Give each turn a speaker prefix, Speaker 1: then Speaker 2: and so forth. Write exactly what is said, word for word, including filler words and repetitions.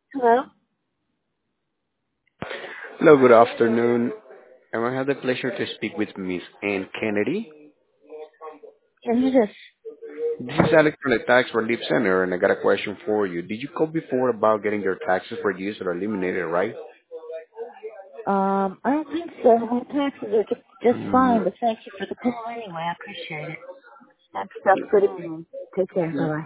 Speaker 1: Hello?
Speaker 2: Hello, good afternoon. And I have the pleasure to speak with Miss Ann Kennedy.
Speaker 1: Yeah, who's this?
Speaker 2: This is Alex from the Tax Relief Center, and I got a question for you. Did you call before about getting your taxes reduced or eliminated, right?
Speaker 1: Um, I don't think so. My taxes are just, just
Speaker 2: Mm,
Speaker 1: fine, but thank you for the call anyway. I appreciate it. Thanks. Have a good evening. Take care. Bye-bye.